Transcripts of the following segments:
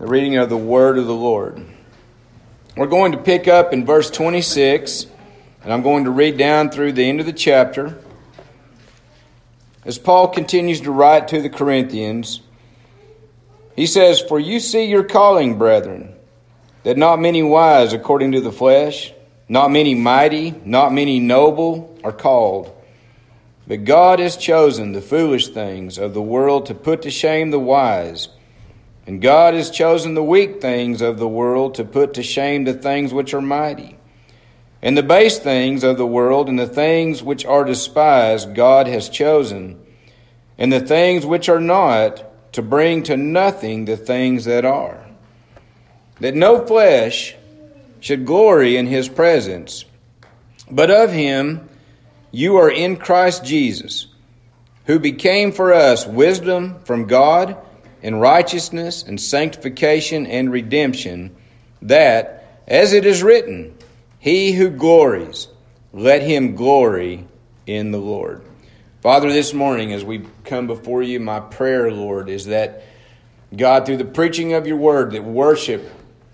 The reading of the Word of the Lord. We're going to pick up in verse 26, and I'm going to read down through the end of the chapter. As Paul continues to write to the Corinthians, he says, "For you see your calling, brethren, that not many wise according to the flesh, not many mighty, not many noble are called. But God has chosen the foolish things of the world to put to shame the wise. And God has chosen the weak things of the world to put to shame the things which are mighty. And the base things of the world and the things which are despised God has chosen, and the things which are not, to bring to nothing the things that are, that no flesh should glory in his presence. But of him you are in Christ Jesus, who became for us wisdom from God, and righteousness and sanctification and redemption, that, as it is written, he who glories, let him glory in the Lord." Father, this morning as we come before you, my prayer, Lord, is that, God, through the preaching of your word, that worship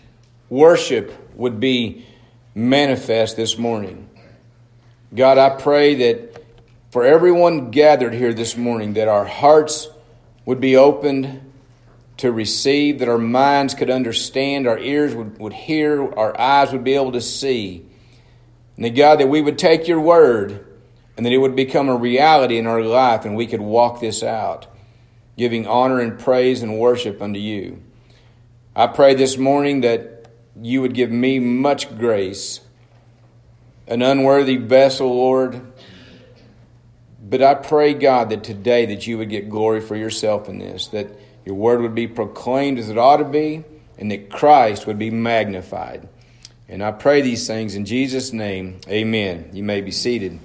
would be manifest this morning. God, I pray that for everyone gathered here this morning, that our hearts would be opened to receive, that our minds could understand, our ears would hear, our eyes would be able to see. And that, God, that we would take your word and that it would become a reality in our life and we could walk this out, giving honor and praise and worship unto you. I pray this morning that you would give me much grace, an unworthy vessel, Lord. But I pray, God, that today that you would get glory for yourself in this, that your word would be proclaimed as it ought to be, and that Christ would be magnified. And I pray these things in Jesus' name. Amen. You may be seated.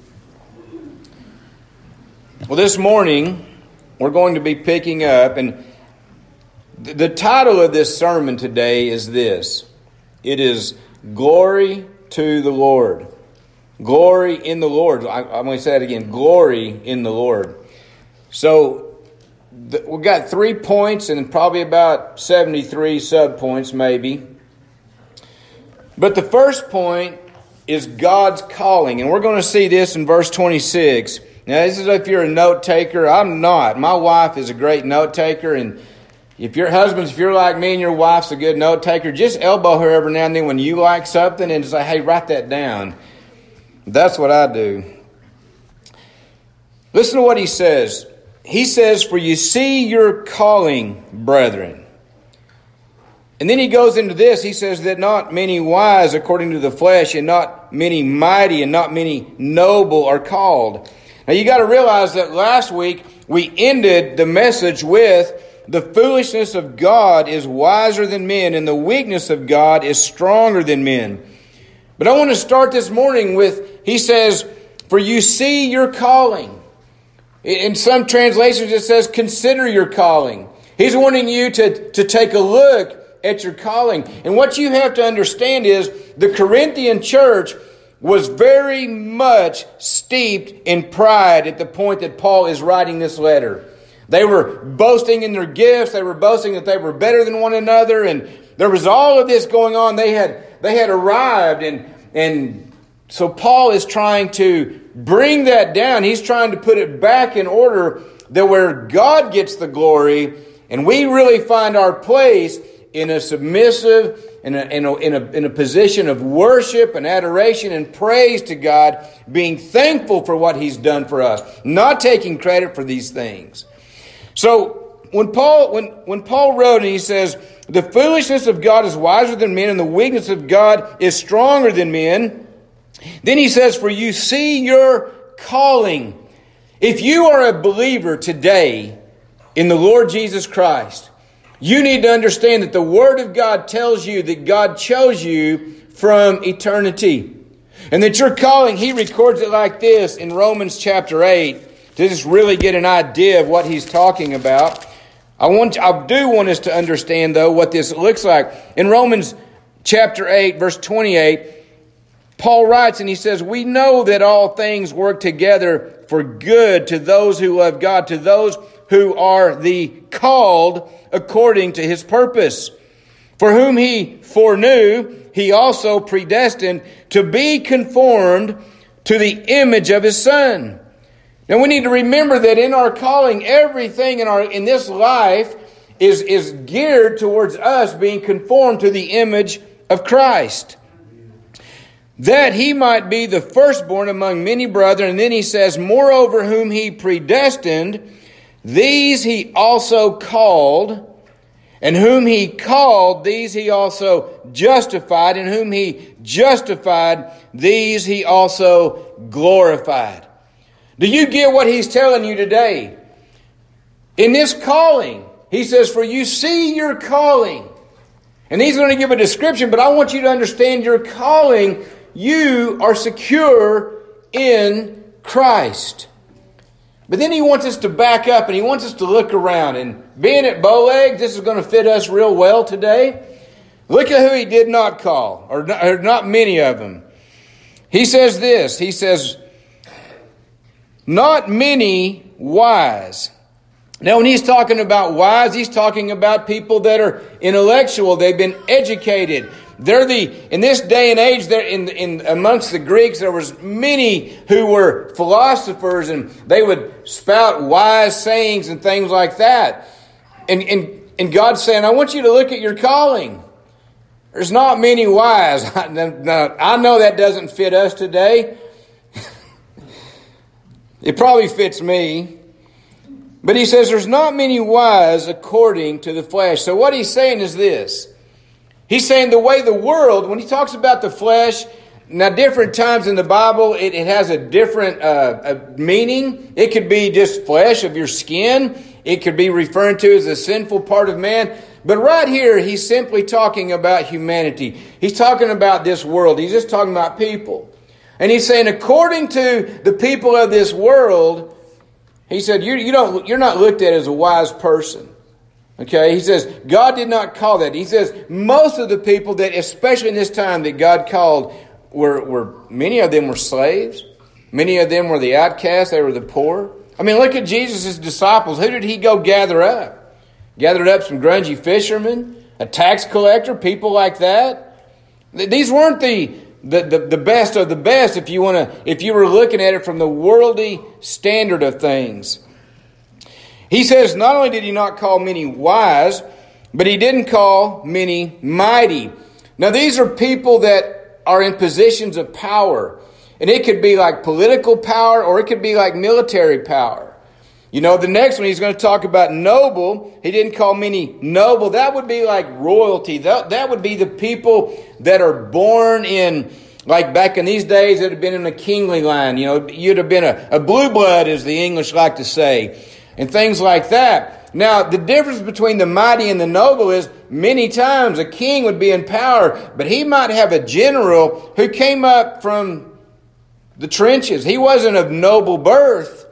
Well, this morning, we're going to be picking up, and the title of this sermon today is this. It is Glory to the Lord. Glory in the Lord. I'm going to say it again. Glory in the Lord. So, we've got 3 points and probably about 73 subpoints maybe. But the first point is God's calling. And we're going to see this in verse 26. Now, this is if you're a note taker. I'm not. My wife is a great note taker. And if you're like me and your wife's a good note taker, just elbow her every now and then when you like something and say, "Hey, write that down." That's what I do. Listen to what he says. He says, "For you see your calling, brethren." And then he goes into this. He says that not many wise according to the flesh, and not many mighty, and not many noble are called. Now you got to realize that last week we ended the message with the foolishness of God is wiser than men, and the weakness of God is stronger than men. But I want to start this morning with, he says, "For you see your calling." In some translations it says, "Consider your calling." He's wanting you to take a look at your calling. And what you have to understand is the Corinthian church was very much steeped in pride at the point that Paul is writing this letter. They were boasting in their gifts. They were boasting that they were better than one another. And there was all of this going on. They had arrived. And so Paul is trying to bring that down. He's trying to put it back in order, that where God gets the glory and we really find our place in a submissive, in a position of worship and adoration and praise to God, being thankful for what He's done for us, not taking credit for these things. So when Paul wrote and he says, "The foolishness of God is wiser than men, and the weakness of God is stronger than men," then he says, "For you see your calling." If you are a believer today in the Lord Jesus Christ, you need to understand that the Word of God tells you that God chose you from eternity. And that your calling, He records it like this in Romans chapter 8, to just really get an idea of what he's talking about. I do want us to understand, though, what this looks like. In Romans chapter 8, verse 28, Paul writes and he says, "We know that all things work together for good to those who love God, to those who are the called according to His purpose. For whom he foreknew, he also predestined to be conformed to the image of his Son. Now we need to remember that in our calling, everything in this life is geared towards us being conformed to the image of Christ. That he might be the firstborn among many brethren. And then he says, moreover, whom he predestined, these he also called. And whom he called, these he also justified. And whom he justified, these he also glorified. Do you get what he's telling you today? In this calling, he says, for you see your calling. And he's going to give a description, but I want you to understand your calling. You are secure in Christ. But then he wants us to back up and he wants us to look around. And being at Bowlegs, this is going to fit us real well today. Look at who he did not call, or not many of them. He says this, he says, not many wise. Now when he's talking about wise, he's talking about people that are intellectual. They've been educated. In this day and age, amongst the Greeks, there was many who were philosophers, and they would spout wise sayings and things like that. And God's saying, I want you to look at your calling. There's not many wise. Now, I know that doesn't fit us today. It probably fits me. But he says there's not many wise according to the flesh. So what he's saying is this. He's saying the way the world, when he talks about the flesh, now different times in the Bible, it has a different meaning. It could be just flesh of your skin. It could be referring to as a sinful part of man. But right here, he's simply talking about humanity. He's talking about this world. He's just talking about people. And he's saying, according to the people of this world, he said, you're not looked at as a wise person. Okay, he says, God did not call that. He says, most of the people that, especially in this time that God called, were many of them were slaves. Many of them were the outcasts. They were the poor. I mean, look at Jesus' disciples. Who did he go gather up? Gathered up some grungy fishermen, a tax collector, people like that. These weren't the best of the best if you were looking at it from the worldly standard of things. He says not only did he not call many wise, but he didn't call many mighty. Now these are people that are in positions of power. And it could be like political power or it could be like military power. You know, the next one he's going to talk about noble. He didn't call many noble. That would be like royalty. That would be the people that are born in, like back in these days, that had been in a kingly line. You know, you'd have been a blue blood, as the English like to say. And things like that. Now, the difference between the mighty and the noble is many times a king would be in power, but he might have a general who came up from the trenches. He wasn't of noble birth,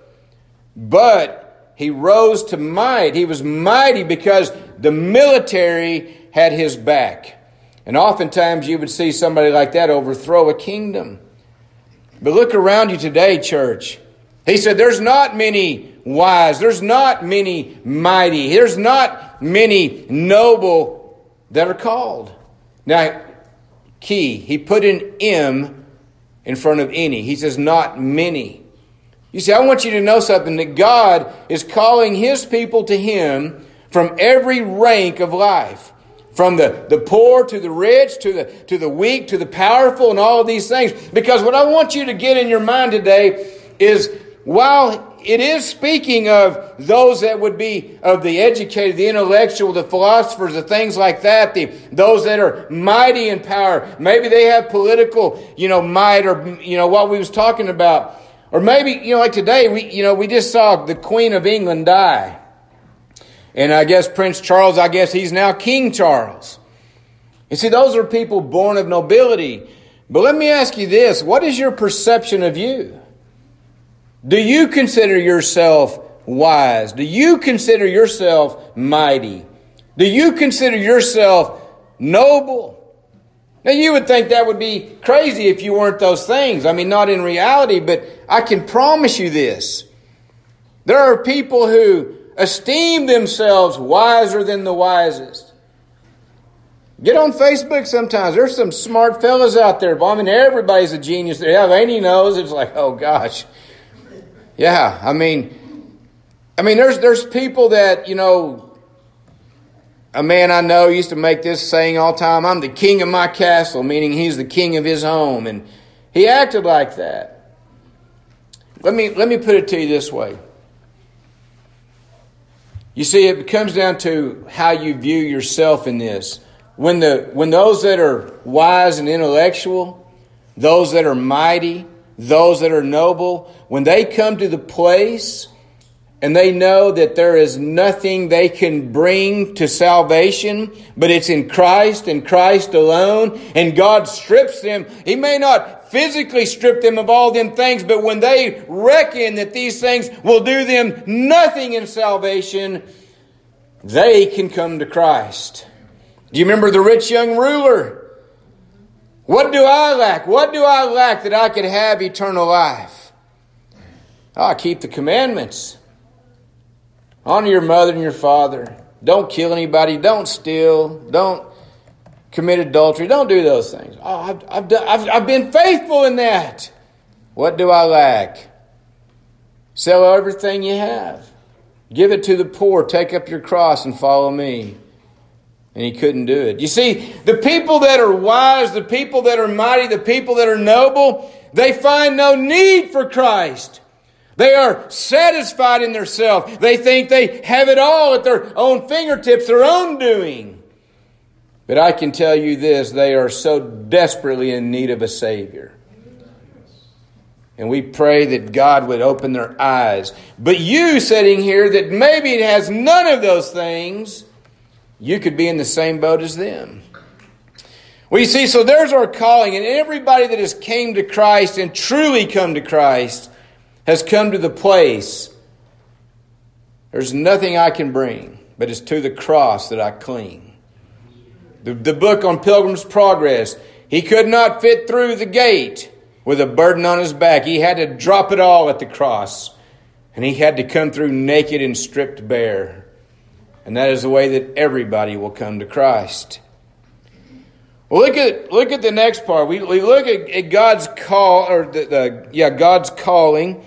but he rose to might. He was mighty because the military had his back. And oftentimes you would see somebody like that overthrow a kingdom. But look around you today, church. He said there's not many wise. There's not many mighty. There's not many noble that are called. Now, key, he put an M in front of any. He says not many. You see, I want you to know something, that God is calling His people to Him from every rank of life. From the poor to the rich, to the weak, to the powerful, and all of these things. Because what I want you to get in your mind today is, while it is speaking of those that would be of the educated, the intellectual, the philosophers, the things like that, those that are mighty in power. Maybe they have political, might, or, what we was talking about. Or maybe, like today, we just saw the Queen of England die. And I guess Prince Charles, he's now King Charles. You see, those are people born of nobility. But let me ask you this. What is your perception of you? Do you consider yourself wise? Do you consider yourself mighty? Do you consider yourself noble? Now you would think that would be crazy if you weren't those things. I mean, not in reality, but I can promise you this. There are people who esteem themselves wiser than the wisest. Get on Facebook sometimes. There's some smart fellas out there. I mean, everybody's a genius. Yeah, Laney knows. It's like, oh gosh. Yeah, I mean, there's people that, a man I know used to make this saying all the time, I'm the king of my castle, meaning he's the king of his home. And he acted like that. Let me put it to you this way. You see, it comes down to how you view yourself in this. When those that are wise and intellectual, those that are mighty, those that are noble, when they come to the place and they know that there is nothing they can bring to salvation, but it's in Christ and Christ alone, and God strips them. He may not physically strip them of all them things, but when they reckon that these things will do them nothing in salvation, they can come to Christ. Do you remember the rich young ruler? What do I lack? What do I lack that I could have eternal life? I keep the commandments. Honor your mother and your father. Don't kill anybody. Don't steal. Don't commit adultery. Don't do those things. I've been faithful in that. What do I lack? Sell everything you have. Give it to the poor. Take up your cross and follow me. And he couldn't do it. You see, the people that are wise, the people that are mighty, the people that are noble, they find no need for Christ. They are satisfied in themselves. They think they have it all at their own fingertips, their own doing. But I can tell you this, they are so desperately in need of a Savior. And we pray that God would open their eyes. But you sitting here that maybe it has none of those things, you could be in the same boat as them. Well, you see, so there's our calling. And everybody that has came to Christ and truly come to Christ has come to the place. There's nothing I can bring, but it's to the cross that I cling. The book on Pilgrim's Progress, he could not fit through the gate with a burden on his back. He had to drop it all at the cross. And he had to come through naked and stripped bare. And that is the way that everybody will come to Christ. Well, look at the next part. We look at God's call, or God's calling.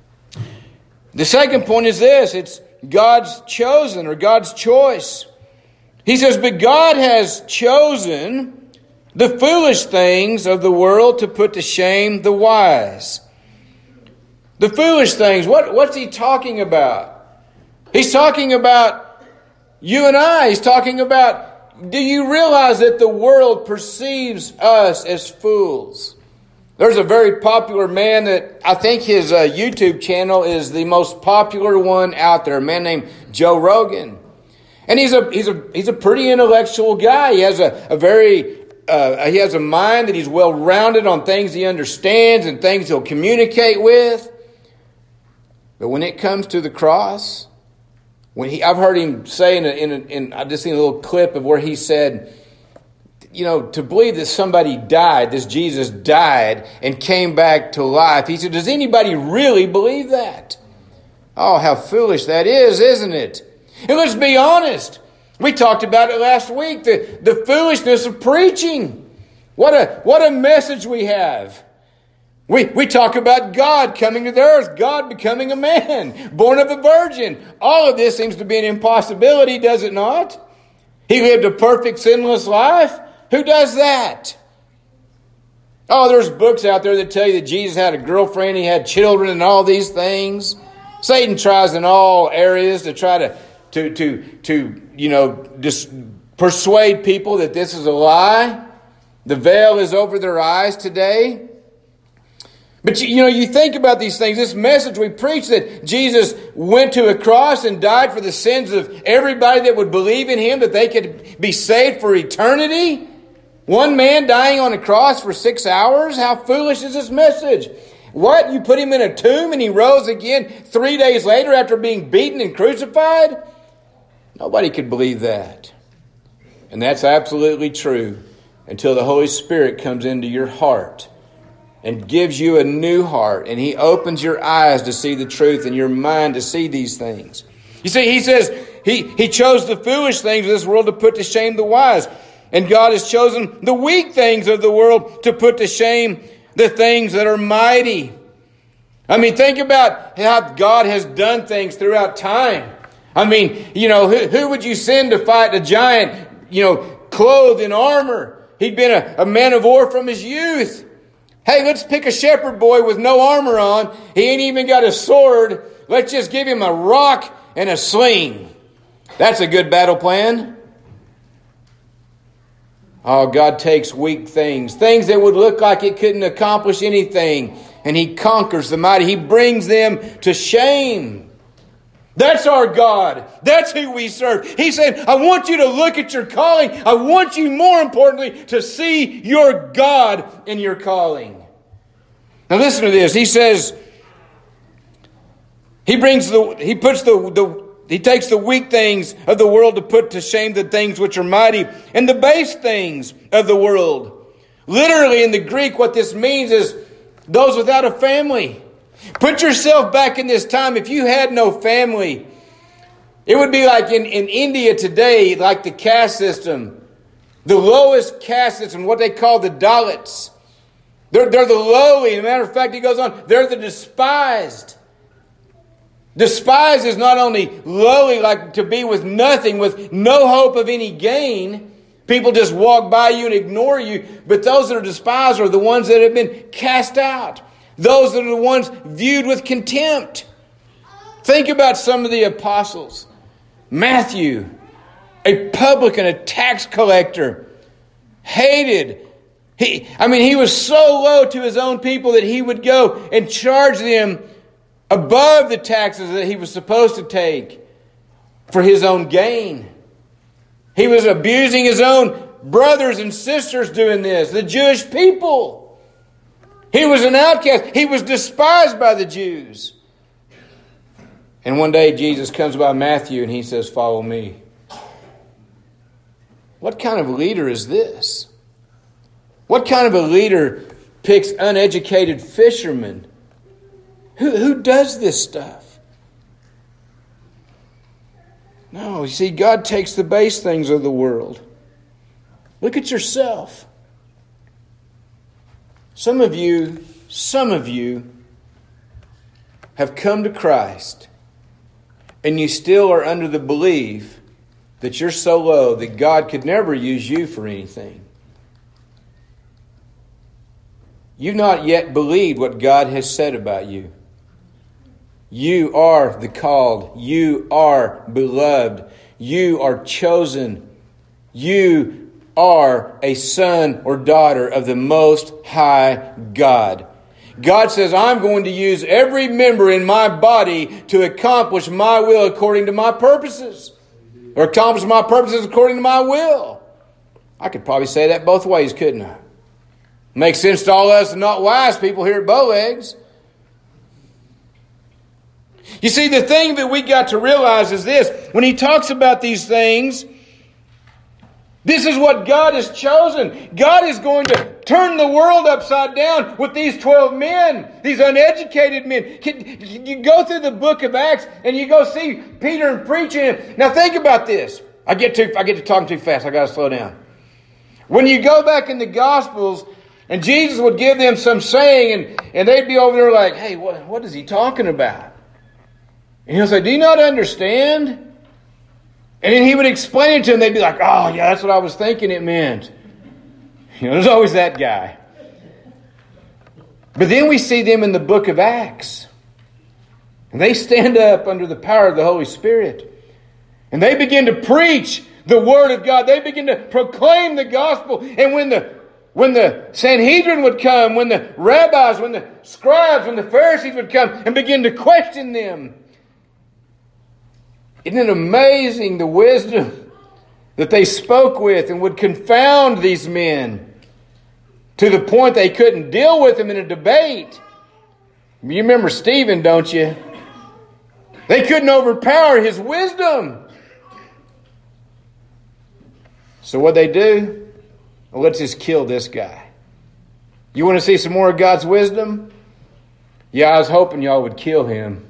The second point is this: it's God's chosen, or God's choice. He says, "But God has chosen the foolish things of the world to put to shame the wise." The foolish things. What's he talking about? He's talking about you and I. He's talking about, do you realize that the world perceives us as fools? There's a very popular man that I think his YouTube channel is the most popular one out there. A man named Joe Rogan, and he's a pretty intellectual guy. He has he has a mind that he's well rounded on things he understands and things he'll communicate with. But when it comes to the cross, I've heard him say I just seen a little clip of where he said, to believe that somebody died, this Jesus died and came back to life. He said, does anybody really believe that? Oh, how foolish that is, isn't it? And let's be honest. We talked about it last week, the foolishness of preaching. What a message we have. We talk about God coming to the earth, God becoming a man, born of a virgin. All of this seems to be an impossibility, does it not? He lived a perfect, sinless life. Who does that? Oh, there's books out there that tell you that Jesus had a girlfriend, he had children, and all these things. Satan tries in all areas to try to just persuade people that this is a lie. The veil is over their eyes today. But you think about these things. This message we preach that Jesus went to a cross and died for the sins of everybody that would believe in him, that they could be saved for eternity. One man dying on a cross for 6 hours? How foolish is this message? What? You put him in a tomb and he rose again 3 days later after being beaten and crucified? Nobody could believe that. And that's absolutely true until the Holy Spirit comes into your heart and gives you a new heart, and he opens your eyes to see the truth and your mind to see these things. You see, he says he chose the foolish things of this world to put to shame the wise. And God has chosen the weak things of the world to put to shame the things that are mighty. I mean, think about how God has done things throughout time. I mean, who would you send to fight a giant, clothed in armor? He'd been a man of war from his youth. Hey, let's pick a shepherd boy with no armor on. He ain't even got a sword. Let's just give him a rock and a sling. That's a good battle plan. Oh, God takes weak things that would look like it couldn't accomplish anything, and He conquers the mighty. He brings them to shame. That's our God. That's who we serve. He said, I want you to look at your calling. I want you, more importantly, to see your God in your calling. Now listen to this. He says, He takes the weak things of the world to put to shame the things which are mighty and the base things of the world. Literally in the Greek, what this means is those without a family. Put yourself back in this time. If you had no family, it would be like in India today, like the caste system. The lowest caste system, what they call the Dalits. They're the lowly. As a matter of fact, he goes on, they're the despised. Despised is not only lowly, like to be with nothing, with no hope of any gain. People just walk by you and ignore you. But those that are despised are the ones that have been cast out. Those that are the ones viewed with contempt. Think about some of the apostles. Matthew, a publican, a tax collector, hated. He was so low to his own people that he would go and charge them above the taxes that he was supposed to take for his own gain. He was abusing his own brothers and sisters doing this, the Jewish people. He was an outcast. He was despised by the Jews. And one day Jesus comes by Matthew and he says, follow me. What kind of leader is this? What kind of a leader picks uneducated fishermen? Who does this stuff? No, you see, God takes the base things of the world. Look at yourself. Some of you have come to Christ, and you still are under the belief that you're so low that God could never use you for anything. You've not yet believed what God has said about you. You are the called. You are beloved. You are chosen. You are a son or daughter of the Most High God. God says, I'm going to use every member in my body to accomplish my will according to my purposes. Or accomplish my purposes according to my will. I could probably say that both ways, couldn't I? Makes sense to all us and not wise people here at Bowlegs. You see, the thing that we got to realize is this. When He talks about these things, this is what God has chosen. God is going to turn the world upside down with these 12 men, these uneducated men. You go through the book of Acts and you go see Peter preaching. Now think about this. I get to talking too fast. I got to slow down. When you go back in the Gospels and Jesus would give them some saying and they'd be over there like, hey, what is He talking about? And He'll say, do you not understand? And then He would explain it to them. They'd be like, oh, yeah, that's what I was thinking it meant. There's always that guy. But then we see them in the book of Acts. And they stand up under the power of the Holy Spirit. And they begin to preach the Word of God. They begin to proclaim the gospel. And when the Sanhedrin would come, when the rabbis, when the scribes, when the Pharisees would come and begin to question them, isn't it amazing the wisdom that they spoke with and would confound these men to the point they couldn't deal with them in a debate? You remember Stephen, don't you? They couldn't overpower his wisdom. So what'd they do? Well, let's just kill this guy. You want to see some more of God's wisdom? Yeah, I was hoping y'all would kill him.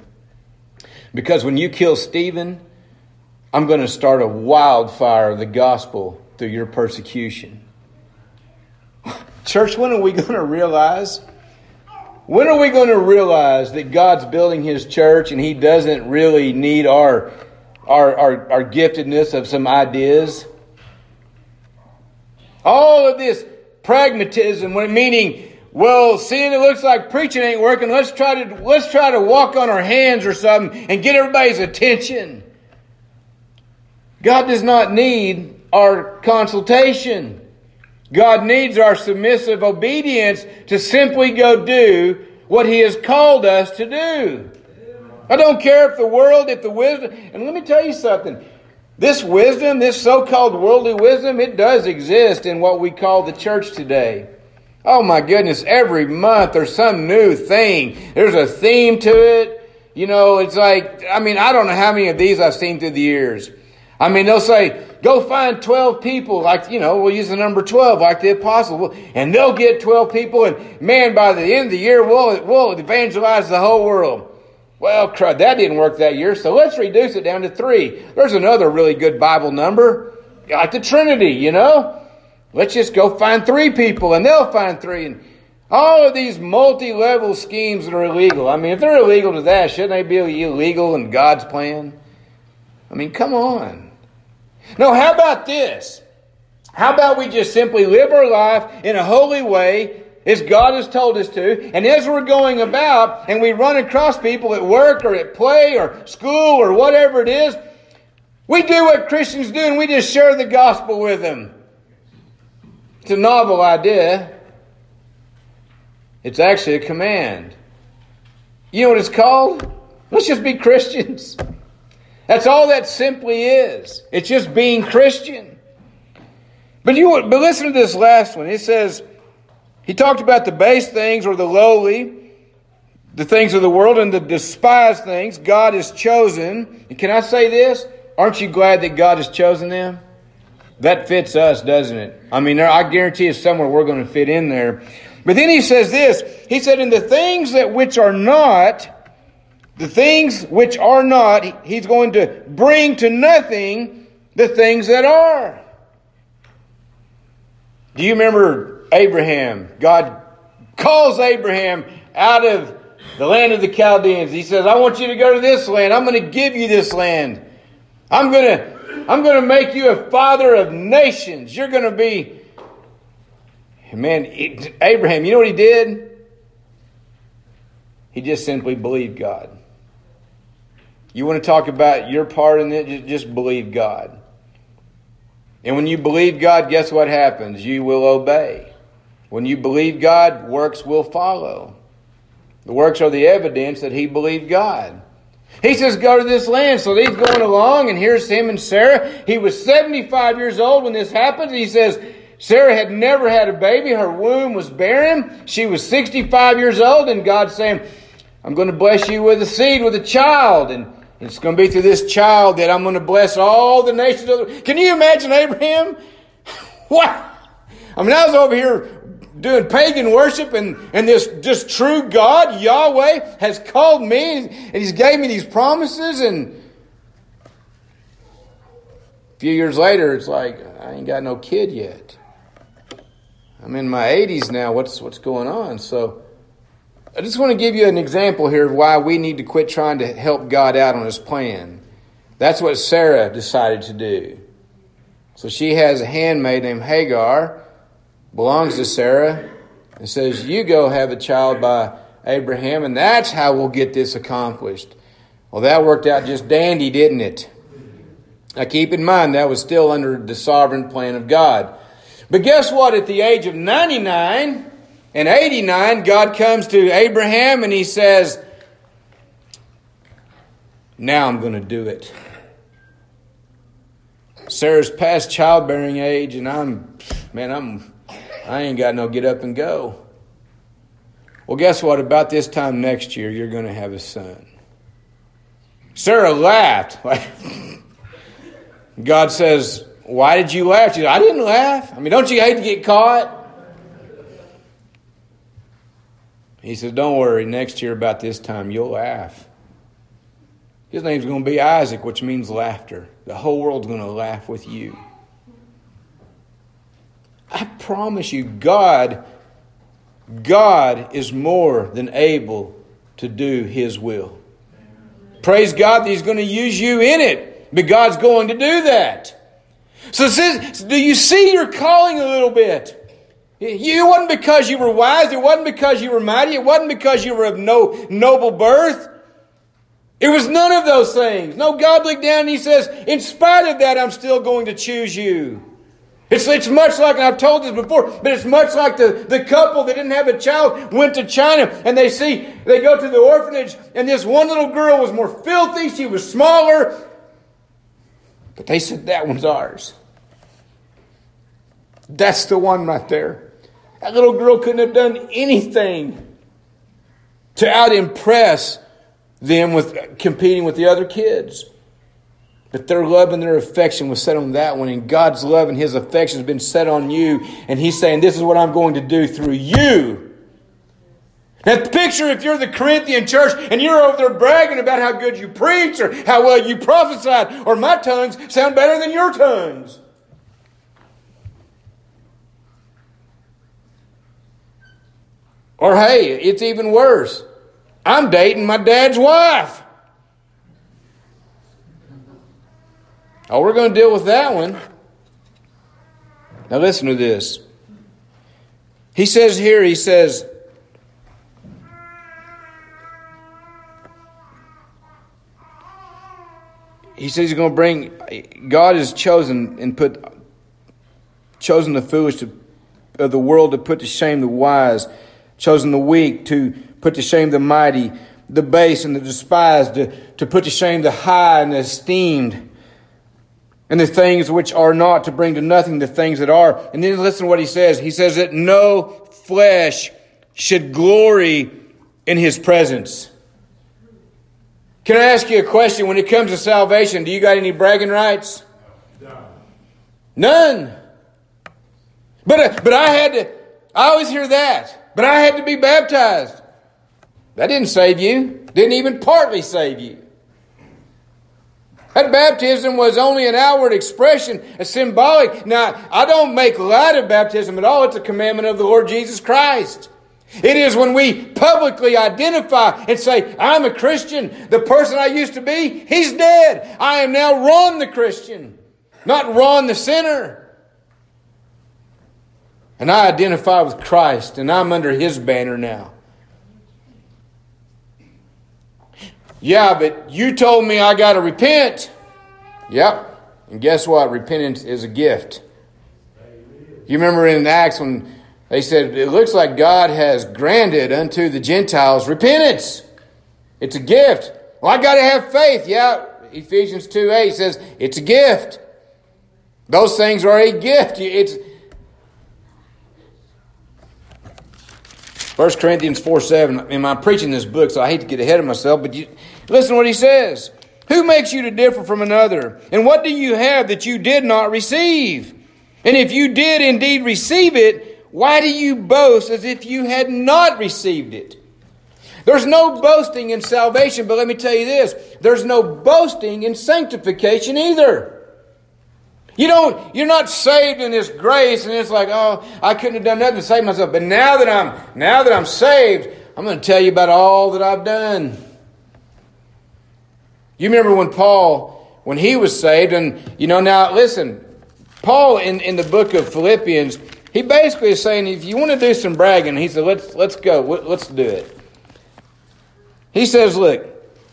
Because when you kill Stephen, I'm going to start a wildfire of the gospel through your persecution. Church, when are we going to realize? When are we going to realize that God's building His church and He doesn't really need our giftedness of some ideas? All of this pragmatism, meaning, well, seeing it looks like preaching ain't working, let's try to walk on our hands or something and get everybody's attention. God does not need our consultation. God needs our submissive obedience to simply go do what He has called us to do. I don't care if the wisdom, and let me tell you something. This wisdom, this so-called worldly wisdom, it does exist in what we call the church today. Oh my goodness, every month there's some new thing. There's a theme to it. You know, it's like, I don't know how many of these I've seen through the years. They'll say, go find 12 people, like, we'll use the number 12, like the apostle. And they'll get 12 people, and man, by the end of the year, we'll evangelize the whole world. Well, crud, that didn't work that year, so let's reduce it down to 3. There's another really good Bible number, like the Trinity, Let's just go find 3 people, and they'll find 3. And all of these multi-level schemes that are illegal. If they're illegal to that, shouldn't they be illegal in God's plan? Come on. No, how about this? How about we just simply live our life in a holy way as God has told us to, and as we're going about and we run across people at work or at play or school or whatever it is, we do what Christians do and we just share the gospel with them. It's a novel idea. It's actually a command. You know what it's called? Let's just be Christians. That's all that simply is. It's just being Christian. But listen to this last one. It says, he talked about the base things or the lowly, the things of the world, and the despised things God has chosen. And can I say this? Aren't you glad that God has chosen them? That fits us, doesn't it? I guarantee it's somewhere we're going to fit in there. But then he says this. He said, in the things which are not, He's going to bring to nothing the things that are. Do you remember Abraham? God calls Abraham out of the land of the Chaldeans. He says, I want you to go to this land. I'm going to give you this land. I'm going to make you a father of nations. You're going to be... Man, Abraham, you know what he did? He just simply believed God. You want to talk about your part in it? Just believe God. And when you believe God, guess what happens? You will obey. When you believe God, works will follow. The works are the evidence that he believed God. He says, go to this land. So he's going along, and here's him and Sarah. He was 75 years old when this happened. He says, Sarah had never had a baby. Her womb was barren. She was 65 years old, and God's saying, I'm going to bless you with a seed, with a child. And it's going to be through this child that I'm going to bless all the nations. Can you imagine Abraham? What? I was over here doing pagan worship, and this true God, Yahweh, has called me, and He's gave me these promises, and a few years later, it's like, I ain't got no kid yet. I'm in my 80s now. What's going on? So I just want to give you an example here of why we need to quit trying to help God out on His plan. That's what Sarah decided to do. So she has a handmaid named Hagar, belongs to Sarah, and says, you go have a child by Abraham, and that's how we'll get this accomplished. Well, that worked out just dandy, didn't it? Now keep in mind, that was still under the sovereign plan of God. But guess what? At the age of 99 and 89, God comes to Abraham and He says, now I'm going to do it. Sarah's past childbearing age, and I ain't got no get up and go. Well, guess what? About this time next year, you're going to have a son. Sarah laughed. God says, why did you laugh? She said, I didn't laugh. Don't you hate to get caught? He says, don't worry. Next year about this time, you'll laugh. His name's going to be Isaac, which means laughter. The whole world's going to laugh with you. promise you, God is more than able to do His will. Praise God that He's going to use you in it. But God's going to do that. So it says, do you see your calling a little bit? It wasn't because you were wise. It wasn't because you were mighty. It wasn't because you were of no noble birth. It was none of those things. No, God looked down and He says, in spite of that, I'm still going to choose you. It's much like, and I've told this before, but it's much like the couple that didn't have a child went to China and they go to the orphanage and this one little girl was more filthy. She was smaller. But they said, that one's ours. That's the one right there. That little girl couldn't have done anything to out-impress them with competing with the other kids. But their love and their affection was set on that one. And God's love and His affection has been set on you. And He's saying, this is what I'm going to do through you. Now picture if you're the Corinthian church and you're over there bragging about how good you preach or how well you prophesied, or my tongues sound better than your tongues. Or hey, it's even worse. I'm dating my dad's wife. Oh, we're going to deal with that one. Now listen to this. He says here, he says he's going to bring, God has chosen the foolish of the world to put to shame the wise, chosen the weak to put to shame the mighty, the base and the despised to put to shame the high and the esteemed, and the things which are not to bring to nothing the things that are. And then listen to what he says. He says that no flesh should glory in His presence. Can I ask you a question? When it comes to salvation, do you got any bragging rights? None. But I always hear that. But I had to be baptized. That didn't save you. Didn't even partly save you. That baptism was only an outward expression, a symbolic. Now, I don't make light of baptism at all. It's a commandment of the Lord Jesus Christ. It is when we publicly identify and say, I'm a Christian. The person I used to be, he's dead. I am now Ron the Christian, not Ron the sinner. And I identify with Christ, and I'm under His banner now. Yeah, but you told me I got to repent. Yep. And guess what? Repentance is a gift. You remember in Acts when they said, it looks like God has granted unto the Gentiles repentance. It's a gift. Well, I got to have faith. Yeah. Ephesians 2:8 says it's a gift. Those things are a gift. It's 1 Corinthians 4:7. And I'm preaching this book, so I hate to get ahead of myself, but listen to what he says. Who makes you to differ from another? And what do you have that you did not receive? And if you did indeed receive it, why do you boast as if you had not received it? There's no boasting in salvation, but let me tell you this. There's no boasting in sanctification either. You're not saved in His grace, and it's like, oh, I couldn't have done nothing to save myself. But now that I'm saved, I'm going to tell you about all that I've done. You remember when Paul, when he was saved, and now listen, Paul in the book of Philippians, he basically is saying, if you want to do some bragging, he said, let's go, let's do it. He says, look,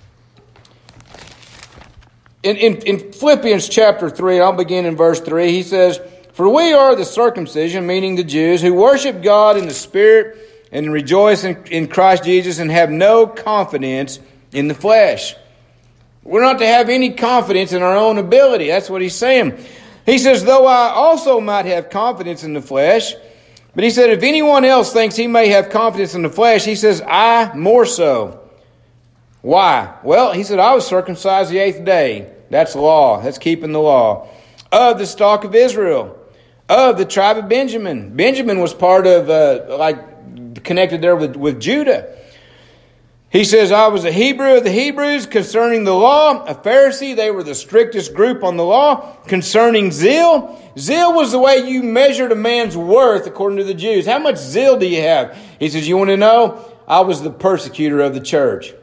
in Philippians chapter 3, I'll begin in verse 3, he says, for we are the circumcision, meaning the Jews, who worship God in the Spirit and rejoice in Christ Jesus and have no confidence in the flesh. We're not to have any confidence in our own ability. That's what he's saying. He says, though I also might have confidence in the flesh, but he said, if anyone else thinks he may have confidence in the flesh, he says, I more so. Why? Well, he said, I was circumcised the 8th day. That's law. That's keeping the law. Of the stock of Israel. Of the tribe of Benjamin. Benjamin was part of, connected there with Judah. He says, I was a Hebrew of the Hebrews concerning the law, a Pharisee. They were the strictest group on the law. Concerning zeal, zeal was the way you measured a man's worth according to the Jews. How much zeal do you have? He says, you want to know? I was the persecutor of the church.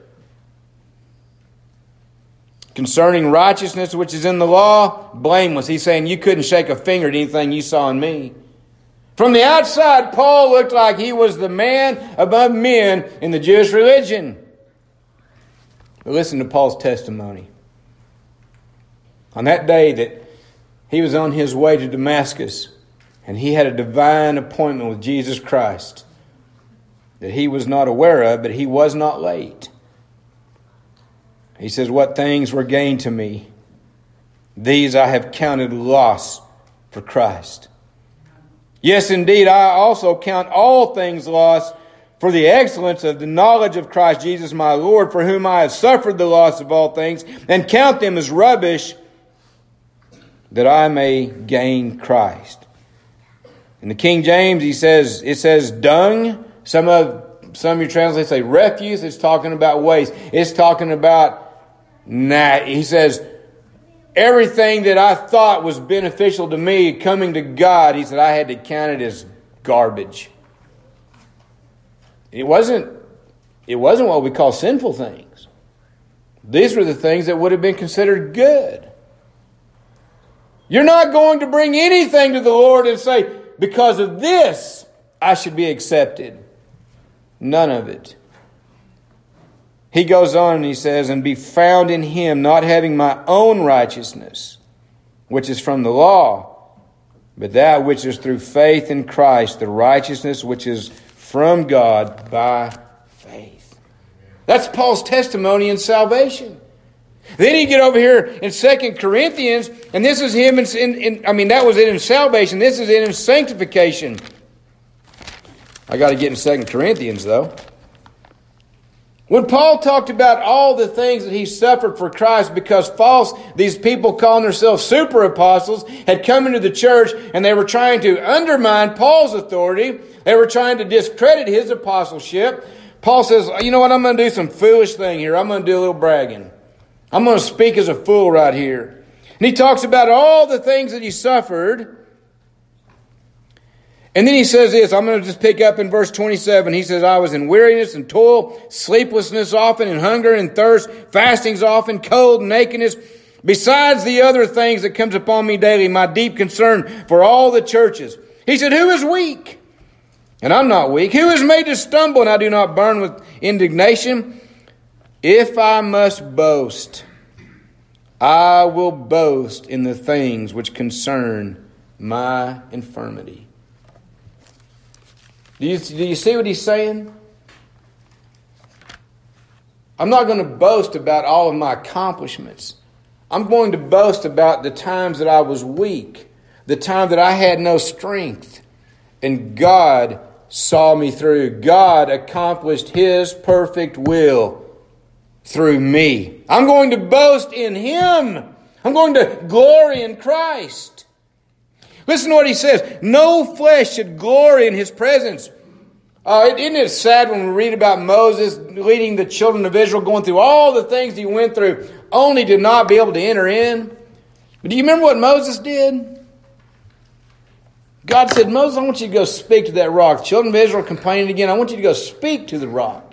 Concerning righteousness, which is in the law, blameless. He's saying you couldn't shake a finger at anything you saw in me. From the outside, Paul looked like he was the man above men in the Jewish religion. But listen to Paul's testimony. On that day that he was on his way to Damascus, and he had a divine appointment with Jesus Christ that he was not aware of, but he was not late. He says, what things were gained to me, these I have counted loss for Christ. Yes, indeed, I also count all things lost for the excellence of the knowledge of Christ Jesus my Lord, for whom I have suffered the loss of all things, and count them as rubbish, that I may gain Christ. In the King James, it says dung. Some of your translations say refuse. It's talking about waste. It's talking about he says, everything that I thought was beneficial to me coming to God, he said, I had to count it as garbage. It wasn't what we call sinful things. These were the things that would have been considered good. You're not going to bring anything to the Lord and say, because of this, I should be accepted. None of it. He goes on and he says, and be found in him, not having my own righteousness, which is from the law, but that which is through faith in Christ, the righteousness which is from God by faith. That's Paul's testimony in salvation. Then you get over here in 2 Corinthians, and this is him that was it in salvation. This is it in sanctification. I got to get in 2 Corinthians though. When Paul talked about all the things that he suffered for Christ because these people calling themselves super apostles had come into the church and they were trying to undermine Paul's authority. They were trying to discredit his apostleship. Paul says, you know what, I'm going to do some foolish thing here. I'm going to do a little bragging. I'm going to speak as a fool right here. And he talks about all the things that he suffered. And then he says this, I'm going to just pick up in verse 27. He says, I was in weariness and toil, sleeplessness often, and hunger and thirst, fastings often, cold and nakedness. Besides the other things that comes upon me daily, my deep concern for all the churches. He said, who is weak? And I'm not weak. Who is made to stumble and I do not burn with indignation? If I must boast, I will boast in the things which concern my infirmity. Do you see what he's saying? I'm not going to boast about all of my accomplishments. I'm going to boast about the times that I was weak, the time that I had no strength, and God saw me through. God accomplished His perfect will through me. I'm going to boast in Him. I'm going to glory in Christ. Listen to what he says. No flesh should glory in His presence. Isn't it sad when we read about Moses leading the children of Israel, going through all the things he went through, only to not be able to enter in? But do you remember what Moses did? God said, Moses, I want you to go speak to that rock. The children of Israel complaining again. I want you to go speak to the rock.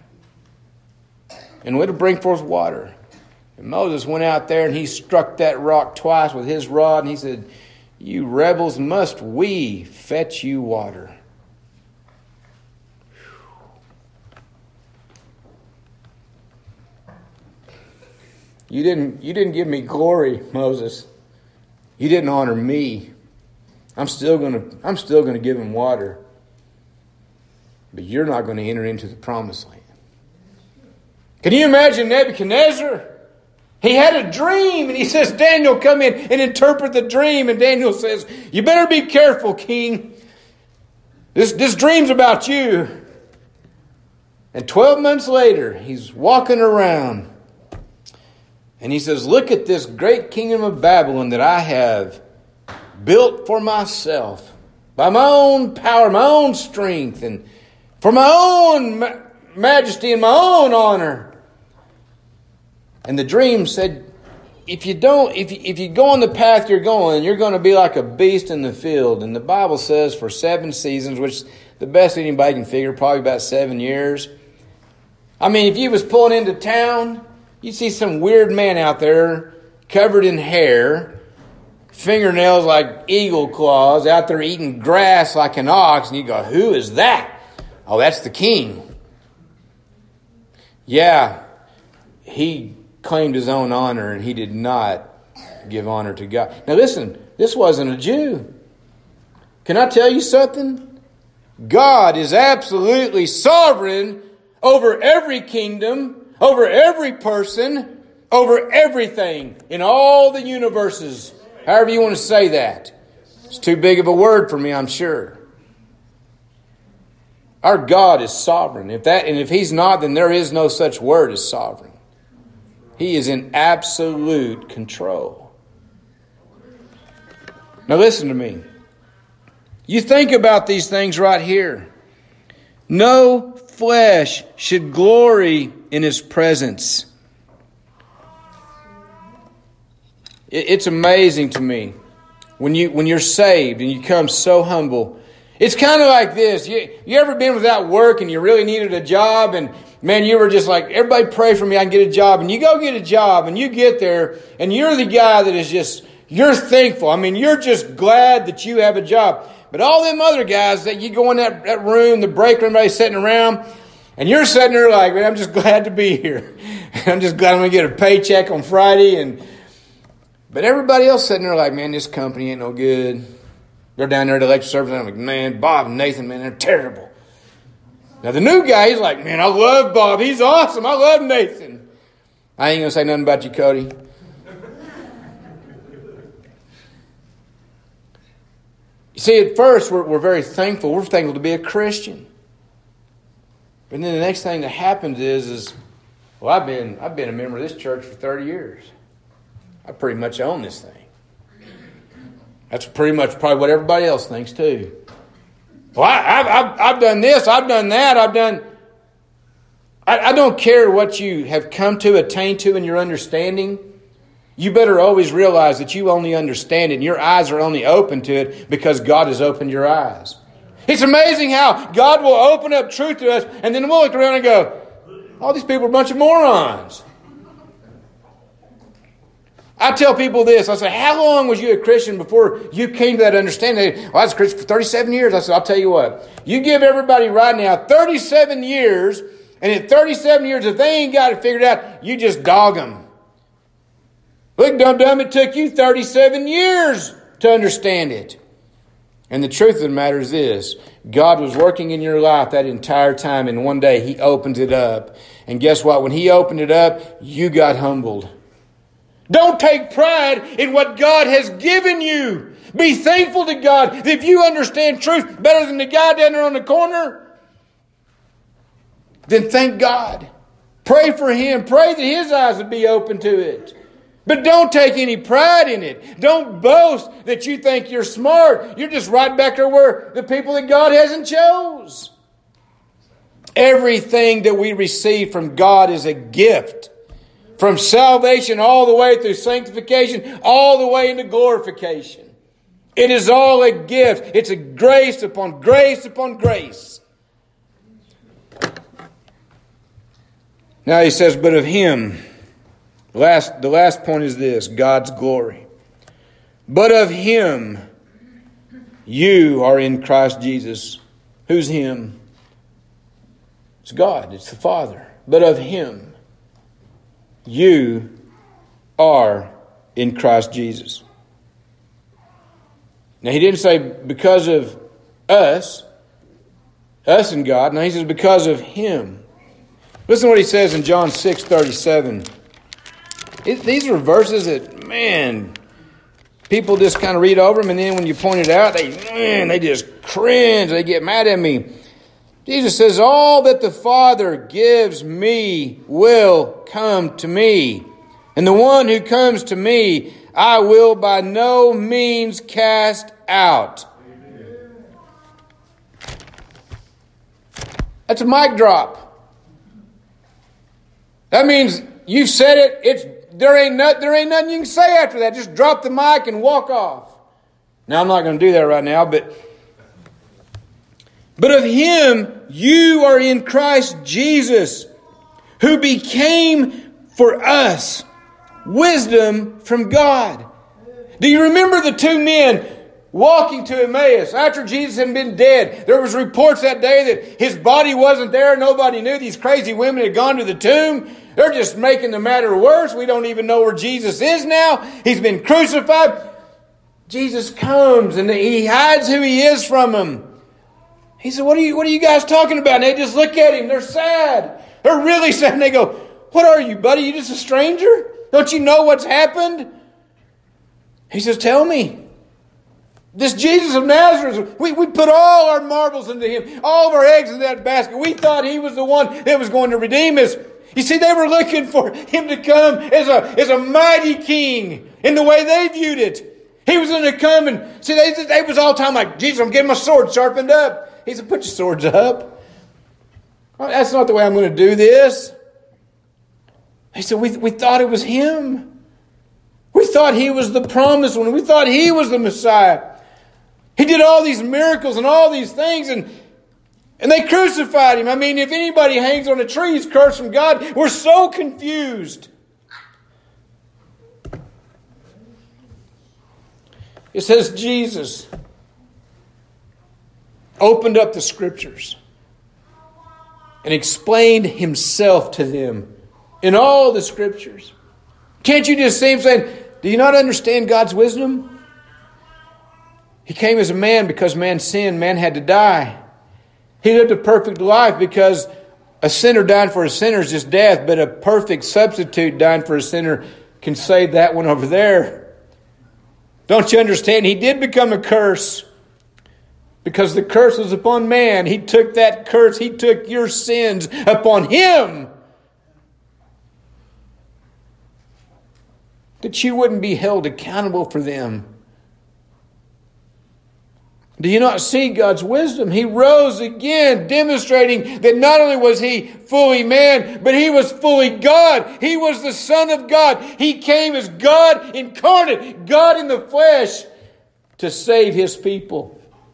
And it'll bring forth water. And Moses went out there and he struck that rock twice with his rod. And he said, you rebels, must we fetch you water? You didn't give me glory, Moses. You didn't honor me. I'm still gonna give him water. But you're not going to enter into the promised land. Can you imagine Nebuchadnezzar? He had a dream and he says, Daniel, come in and interpret the dream. And Daniel says, you better be careful, king. This dream's about you. And 12 months later, he's walking around and he says, look at this great kingdom of Babylon that I have built for myself by my own power, my own strength, and for my own majesty and my own honor. And the dream said, if you go on the path you're going to be like a beast in the field. And the Bible says for 7 seasons, which the best anybody can figure, probably about 7 years. I mean, if you was pulling into town, you'd see some weird man out there covered in hair, fingernails like eagle claws, out there eating grass like an ox. And you go, who is that? Oh, that's the king. Yeah, he claimed his own honor, and he did not give honor to God. Now listen, this wasn't a Jew. Can I tell you something? God is absolutely sovereign over every kingdom, over every person, over everything in all the universes. However you want to say that. It's too big of a word for me, I'm sure. Our God is sovereign. If He's not, then there is no such word as sovereign. He is in absolute control. Now listen to me. You think about these things right here. No flesh should glory in His presence. It's amazing to me when you're saved and you come so humble. It's kind of like this. You ever been without work and you really needed a job, and man, you were just like, everybody pray for me, I can get a job. And you go get a job and you get there and you're the guy that is just, you're thankful. I mean, you're just glad that you have a job. But all them other guys that you go in that room, the break room, everybody's sitting around, and you're sitting there like, man, I'm just glad to be here. I'm just glad I'm going to get a paycheck on Friday. But everybody else sitting there like, man, this company ain't no good. They're down there at the electric service, and I'm like, man, Bob and Nathan, man, they're terrible. Now the new guy, he's like, man, I love Bob. He's awesome. I love Nathan. I ain't going to say nothing about you, Cody. You see, at first, we're very thankful. We're thankful to be a Christian. But then the next thing that happens is well, I've been a member of this church for 30 years. I pretty much own this thing. That's pretty much probably what everybody else thinks too. Well, I've done this, I've done that, I don't care what you have come to, attain to in your understanding. You better always realize that you only understand it and your eyes are only open to it because God has opened your eyes. It's amazing how God will open up truth to us, and then we'll look around and go, all these people are a bunch of morons. I tell people this. I say, how long was you a Christian before you came to that understanding? Well, I was a Christian for 37 years. I said, I'll tell you what. You give everybody right now 37 years, and in 37 years, if they ain't got it figured out, you just dog them. Look, dum-dum, it took you 37 years to understand it. And the truth of the matter is this. God was working in your life that entire time, and one day He opened it up. And guess what? When He opened it up, you got humbled. Don't take pride in what God has given you. Be thankful to God. If you understand truth better than the guy down there on the corner, then thank God. Pray for him. Pray that his eyes would be open to it. But don't take any pride in it. Don't boast that you think you're smart. You're just right back there where the people that God hasn't chose. Everything that we receive from God is a gift. From salvation all the way through sanctification, all the way into glorification. It is all a gift. It's a grace upon grace upon grace. Now he says, but of Him, the last point is this, God's glory. But of Him, you are in Christ Jesus. Who's Him? It's God. It's the Father. But of Him, you are in Christ Jesus. Now, He didn't say because of us and God. No, He says because of Him. Listen to what He says in John 6:37. These are verses that, man, people just kind of read over them, and then when you point it out, they just cringe. They get mad at me. Jesus says, all that the Father gives me will come to me. And the one who comes to me, I will by no means cast out. That's a mic drop. That means you've said it. There ain't nothing you can say after that. Just drop the mic and walk off. Now, I'm not going to do that right now, but of Him you are in Christ Jesus, who became for us wisdom from God. Do you remember the two men walking to Emmaus after Jesus had been dead? There was reports that day that His body wasn't there. Nobody knew. These crazy women had gone to the tomb. They're just making the matter worse. We don't even know where Jesus is now. He's been crucified. Jesus comes and He hides who He is from them. He said, what are you guys talking about? And they just look at Him. They're sad. They're really sad. And they go, what are you, buddy? You just a stranger? Don't you know what's happened? He says, tell me. This Jesus of Nazareth, we put all our marbles into Him, all of our eggs in that basket. We thought He was the one that was going to redeem us. You see, they were looking for Him to come as a mighty king in the way they viewed it. He was going to come and, see, they was all the time like, Jesus, I'm getting my sword sharpened up. He said, put your swords up. Well, that's not the way I'm going to do this. He said, we thought it was Him. We thought He was the promised one. We thought He was the Messiah. He did all these miracles and all these things, and they crucified Him. I mean, if anybody hangs on a tree, he's cursed from God. We're so confused. It says Jesus opened up the Scriptures and explained Himself to them in all the Scriptures. Can't you just see Him saying, do you not understand God's wisdom? He came as a man because man sinned. Man had to die. He lived a perfect life because a sinner dying for a sinner is just death, but a perfect substitute dying for a sinner can save that one over there. Don't you understand? He did become a curse because the curse was upon man. He took that curse. He took your sins upon Him, that you wouldn't be held accountable for them. Do you not see God's wisdom? He rose again, demonstrating that not only was He fully man, but He was fully God. He was the Son of God. He came as God incarnate, God in the flesh, to save His people.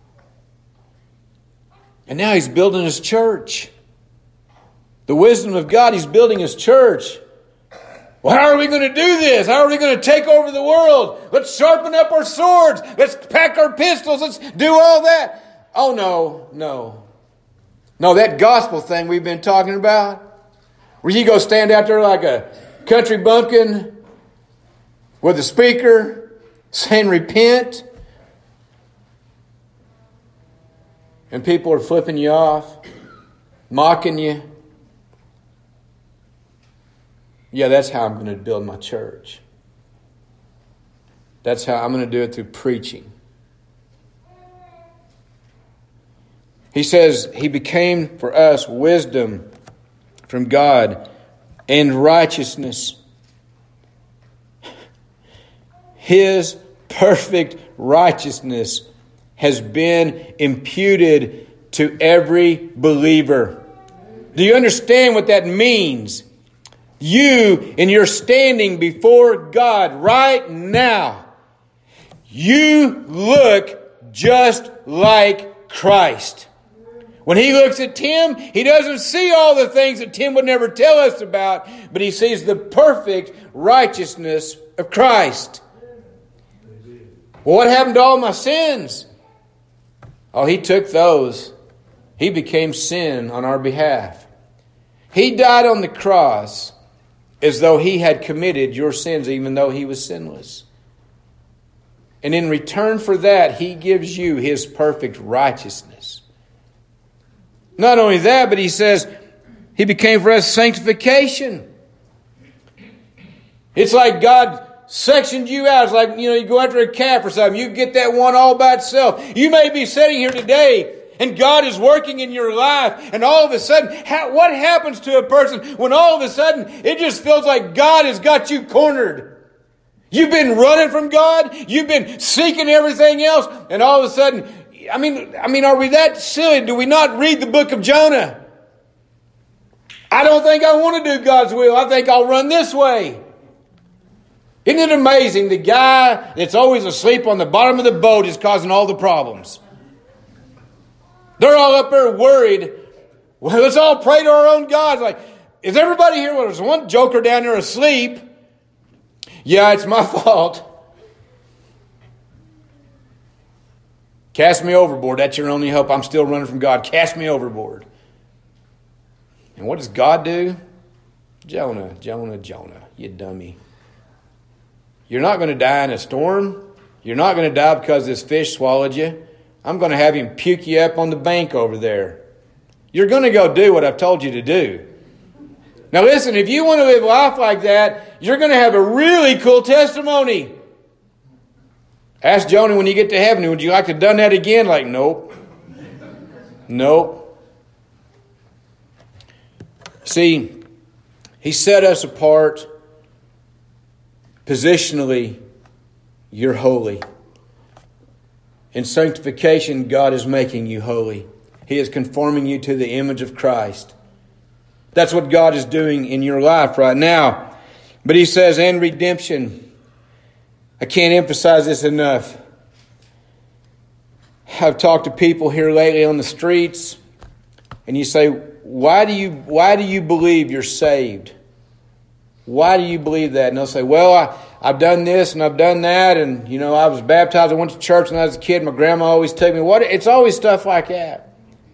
And now He's building His church. The wisdom of God, He's building His church. Well, how are we going to do this? How are we going to take over the world? Let's sharpen up our swords. Let's pack our pistols. Let's do all that. Oh, no. No, that gospel thing we've been talking about, where you go stand out there like a country bumpkin with a speaker saying repent, and people are flipping you off, mocking you. Yeah, that's how I'm going to build my church. That's how I'm going to do it, through preaching. He says He became for us wisdom from God and righteousness. His perfect righteousness has been imputed to every believer. Do you understand what that means? You, in your standing before God right now, you look just like Christ. When He looks at Tim, He doesn't see all the things that Tim would never tell us about, but He sees the perfect righteousness of Christ. Well, what happened to all my sins? Oh, He took those. He became sin on our behalf. He died on the cross as though He had committed your sins, even though He was sinless. And in return for that, He gives you His perfect righteousness. Not only that, but He says He became for us sanctification. It's like God sectioned you out. It's like, you go after a calf or something. You get that one all by itself. You may be sitting here today and God is working in your life, and all of a sudden, what happens to a person when all of a sudden it just feels like God has got you cornered? You've been running from God. You've been seeking everything else, and all of a sudden, are we that silly? Do we not read the book of Jonah? I don't think I want to do God's will. I think I'll run this way. Isn't it amazing? The guy that's always asleep on the bottom of the boat is causing all the problems. They're all up there worried. Well, let's all pray to our own gods. Like, is everybody here? Well, there's one joker down there asleep. Yeah, it's my fault. Cast me overboard. That's your only hope. I'm still running from God. Cast me overboard. And what does God do? Jonah, you dummy. You're not going to die in a storm. You're not going to die because this fish swallowed you. I'm going to have him puke you up on the bank over there. You're going to go do what I've told you to do. Now listen, if you want to live life like that, you're going to have a really cool testimony. Ask Jonah when you get to heaven, would you like to have done that again? Like, nope. Nope. See, He set us apart. Positionally, you're holy. In sanctification, God is making you holy. He is conforming you to the image of Christ. That's what God is doing in your life right now. But He says, and redemption. I can't emphasize this enough. I've talked to people here lately on the streets, and you say, why do you believe you're saved? Why do you believe that? And they'll say, well, I've done this and I've done that, and I was baptized, I went to church when I was a kid, my grandma always took me. It's always stuff like that.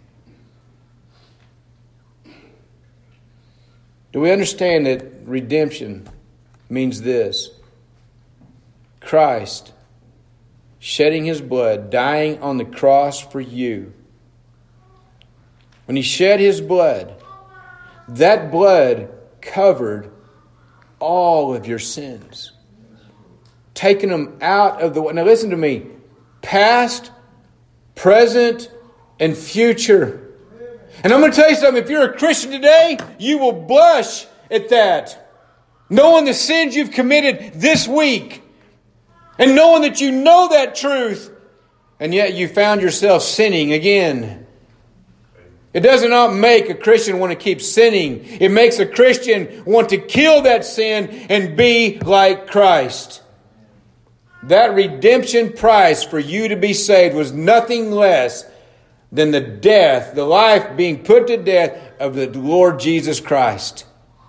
Do we understand that redemption means this? Christ shedding His blood, dying on the cross for you. When He shed His blood, that blood covered all of your sins. Taking them out of the way. Now listen to me. Past, present, and future. And I'm going to tell you something. If you're a Christian today, you will blush at that. Knowing the sins you've committed this week. And knowing that you know that truth. And yet you found yourself sinning again. It does not make a Christian want to keep sinning. It makes a Christian want to kill that sin and be like Christ. That redemption price for you to be saved was nothing less than the death, the life being put to death of the Lord Jesus Christ.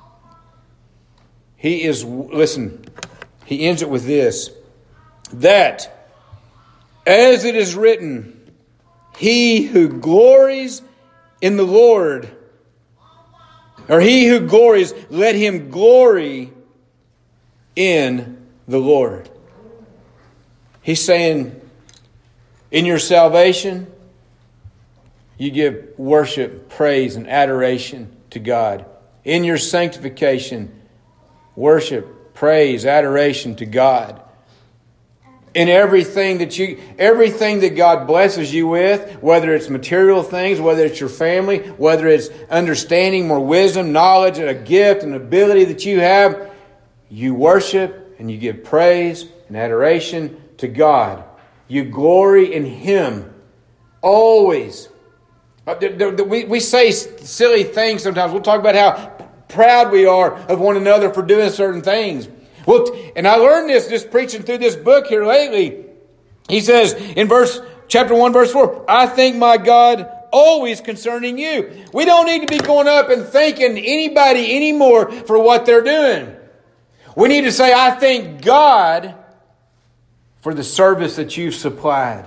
He ends it with this. That, as it is written, he who glories in the Lord, or he who glories, let him glory in the Lord. He's saying, in your salvation, you give worship, praise, and adoration to God. In your sanctification, worship, praise, adoration to God. In everything that God blesses you with, whether it's material things, whether it's your family, whether it's understanding, more wisdom, knowledge, and a gift, and ability that you have, you worship and you give praise and adoration to God. You glory in Him. Always. We say silly things sometimes. We'll talk about how proud we are of one another for doing certain things. Well, and I learned this just preaching through this book here lately. He says in chapter 1, verse 4, I thank my God always concerning you. We don't need to be going up and thanking anybody anymore for what they're doing. We need to say, I thank God for the service that you've supplied.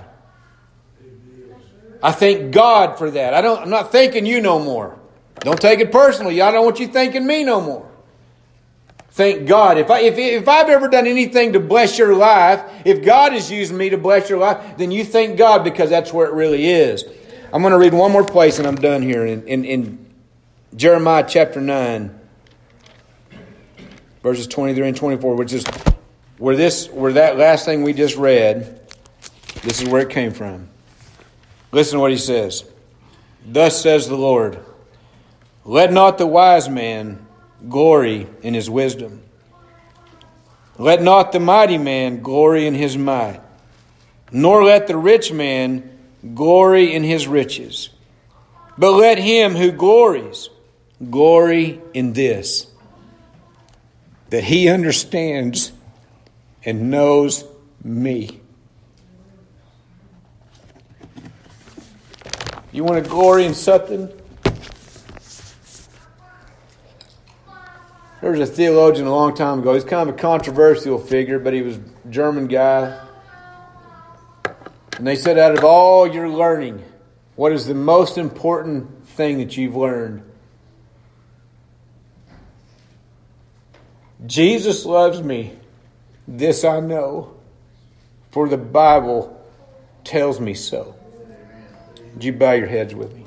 I thank God for that. I'm not thanking you no more. Don't take it personally. I don't want you thanking me no more. Thank God. If I've ever done anything to bless your life, if God has used me to bless your life, then you thank God, because that's where it really is. I'm going to read one more place and I'm done here. In Jeremiah chapter 9, verses 23 and 24, which is where that last thing we just read, this is where it came from. Listen to what he says. Thus says the Lord, let not the wise man glory in his wisdom. Let not the mighty man glory in his might, nor let the rich man glory in his riches. But let him who glories glory in this, that He understands and knows me. You want to glory in something? There was a theologian a long time ago. He's kind of a controversial figure, but he was a German guy. And they said, out of all your learning, what is the most important thing that you've learned? Jesus loves me. This I know, for the Bible tells me so. Would you bow your heads with me?